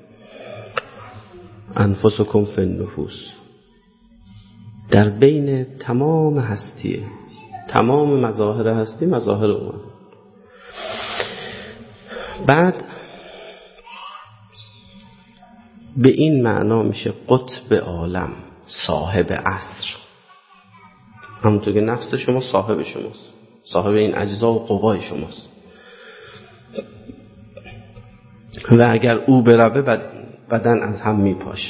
انفسکم فی النفوس، در بین تمام هستیه، تمام مظاهر هستی مظاهر اون. بعد به این معنا میشه قطب عالم، صاحب عصر. همونطور که نفس شما صاحب شماست، صاحب این اجزا و قوای شماست و اگر او بروه بدن از هم میپاشه.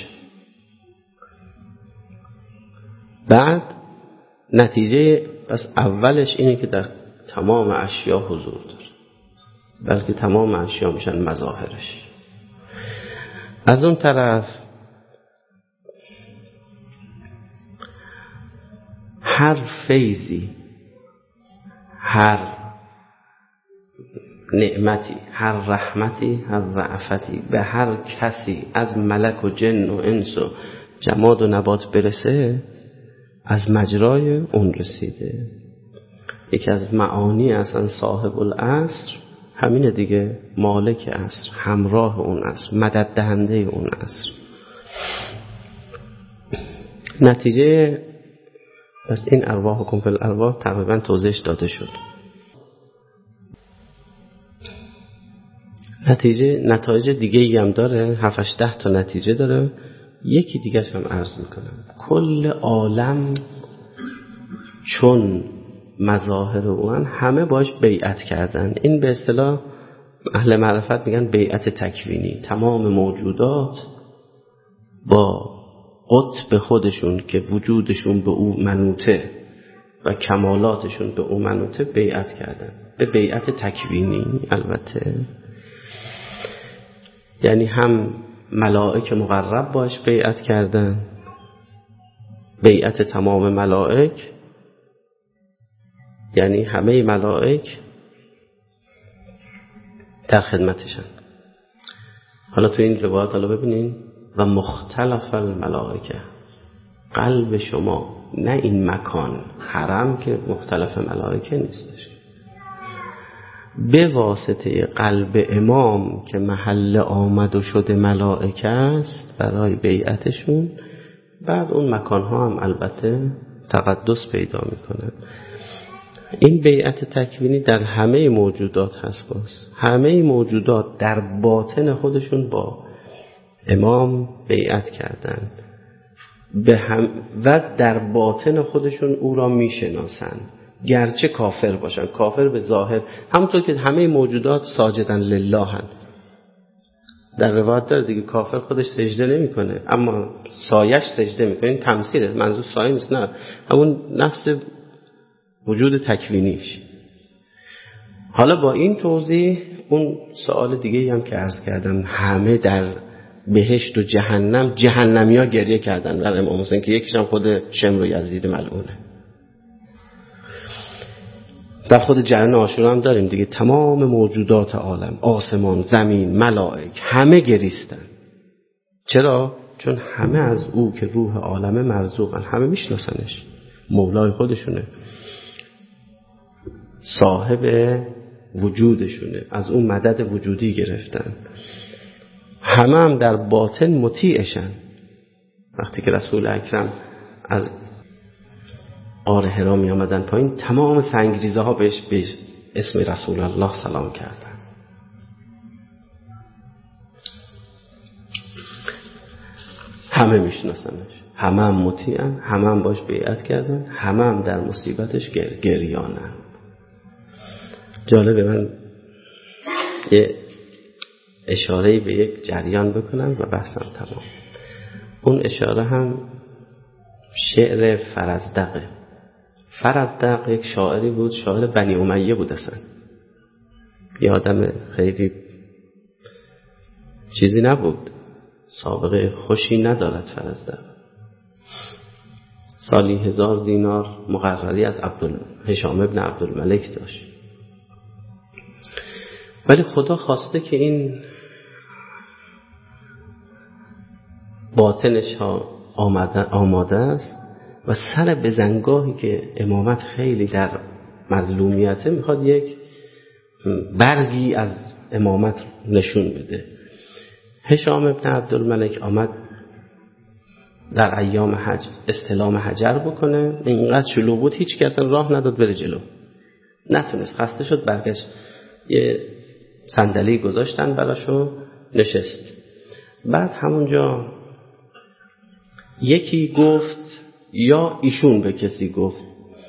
بعد نتیجه پس اولش اینه که در تمام اشیا حضور داره، بلکه تمام اشیا میشن مظاهرش. از اون طرف هر فیضی، هر نعمتی، هر رحمتی، هر رأفتی به هر کسی از ملک و جن و انس و جماد و نبات برسه از مجرای اون رسیده. یکی از معانی اصلا صاحب العصر همینه دیگه، مالک عصر، همراه اون عصر، مدد دهنده اون عصر. نتیجه پس این ارواحکم فی الارواح تقریبا توضیحش داده شد. نتایج دیگه ای هم داره، 7-10 تا نتیجه داره. یکی دیگه هم عرض میکنم. کل عالم چون مظاهر اون همه باش بیعت کردن. این به اصطلاح اهل معرفت میگن بیعت تکوینی. تمام موجودات با قطب خودشون که وجودشون به او منوطه و کمالاتشون به او منوطه بیعت کردن، به بیعت تکوینی. البته یعنی هم ملائک مقرب باش بیعت کردن، بیعت تمام ملائک، یعنی همه ملائک در خدمتشن. حالا تو این روایات حالا ببینین و مختلف الملائکه، قلب شما، نه این مکان حرم که مختلف ملائکه نیستش، به واسطه قلب امام که محل آمد و شده ملائکه است برای بیعتشون، بعد اون مکانها هم البته تقدس پیدا میکنن. این بیعت تکوینی در همه موجودات هست. باز همه موجودات در باطن خودشون با امام بیعت کردن و در باطن خودشون او را میشناسن، گرچه کافر باشن. کافر به ظاهر، همونطور که همه موجودات ساجدن لله هن. در روایت داره دیگه، کافر خودش سجده نمی کنه اما سایش سجده میکنه. این تمثیله، منظور سایه نیست، نه، همون نفس وجود تکوینیش. حالا با این توضیح اون سوال دیگه هم که عرض کردم، همه در بهشت و جهنم، جهنمی ها گریه کردن در امام حسین که یکیش هم خود شمر و یزید ملعونه. در خود جریان عاشورا هم داریم دیگه، تمام موجودات عالم، آسمان، زمین، ملائک، همه گریستن. چرا؟ چون همه از او که روح عالم مرزوقن، همه میشناسنش، مولای خودشونه، صاحب وجودشونه، از اون مدد وجودی گرفتن. همه هم در باطن مطیعشن. وقتی که رسول اکرم از غار حرا می آمدن پایین، تمام سنگریزه ها بهش اسم رسول الله سلام کردن. همه میشناسنش، همه هم مطیعن، همه هم باش بیعت کردن، همه هم در مصیبتش گریانن. جالبه من یه اشاره به یک جریان بکنم و بحثم تمام. اون اشاره هم شعر فرزدقه. فرزدق یک شاعری بود، شاعر بنی امیه بود. اصلا یه آدم خیلی چیزی نبود، سابقه خوشی ندارد فرزدق. سالی 1000 دینار مقرری از هشام ابن عبدالملک داشت، ولی خدا خواسته که این باطنش ها آماده است و سر بزنگاهی که امامت خیلی در مظلومیته، میخواد یک برگی از امامت نشون بده. هشام ابن عبدالملک آمد در ایام حج استلام حجر بکنه، اینقدر شلوغ بود هیچ کس راه نداد بره جلو، نتونست، خسته شد، برگشت، یه صندلی گذاشتن براشو، نشست. بعد همونجا یکی گفت، یا ایشون به کسی گفت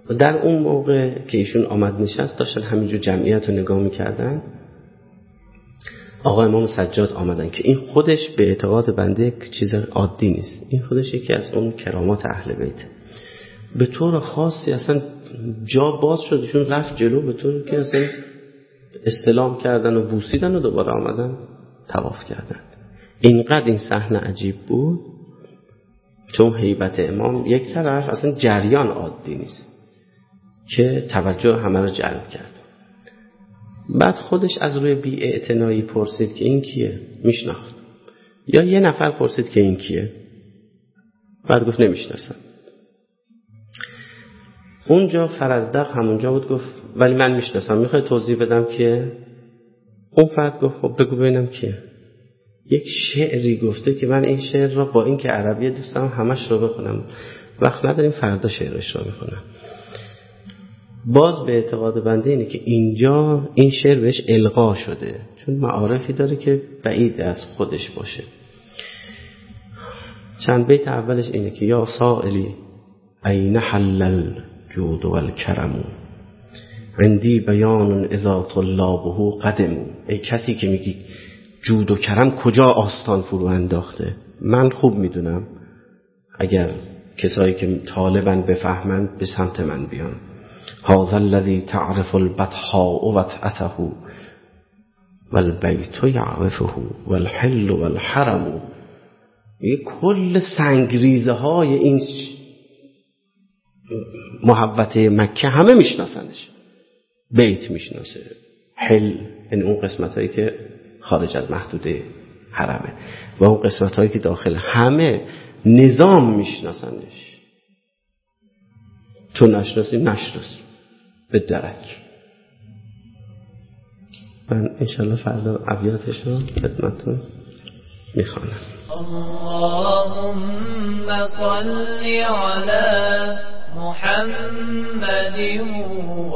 در اون موقع که ایشون آمد نشست داشتن همینجور جمعیت رو نگاه میکردن. آقا امام سجاد آمدن که این خودش به اعتقاد بنده یک چیز عادی نیست، این خودش یکی از اون کرامات اهل بیت. به طور خاصی اصلا جا باز شدشون رفت جلو، به طور که اصلا استلام کردن و بوسیدن و دوباره آمدن طواف کردن. اینقدر این صحنه عجیب بود چون هیبت امام یک طرف اصلا جریان عادی نیست که توجه همه رو جلب کرد. بعد خودش از روی بی‌اعتنایی پرسید که این کیه؟ میشناخت. یا یه نفر پرسید که این کیه؟ بعد گفت نمیشناسم. اونجا فرزدق همونجا بود، گفت ولی من میشناسم، میخوای توضیح بدم که؟ اون فرد گفت خب بگو ببینم کیه. یک شعری گفته که من این شعر را با این که عربیه دوست دارم همش رو بخونم، وقت نداریم فردا شعرش رو میخونم. باز به اعتقاد بنده اینه که اینجا این شعر بهش القا شده، چون معارفی داره که بعید از خودش باشه. چند بیت اولش اینه که یا سائلی این حل الجود والکرم عندی بیان اذا طلابه قدم. ای کسی که میگی جود و کرم کجا آستان فرو انداخته، من خوب میدونم اگر کسایی که طالبن بفهمند به سمت من بیان. هذا الذي تعرف البطحاء وطأته والبيت يعرفه والحل والحرم. یه کل سنگریزه های این محوطه مکه همه میشناسنش. بیت میشناسه، حل این اون قسمت هایی که خارج از محدوده حرمه و اون قسمت هایی که داخل، همه نظام میشناسنش. تو نشناسی به درک. من انشالله فردا ابیاتش رو خدمتتون میخوانم. اللهم صل على محمد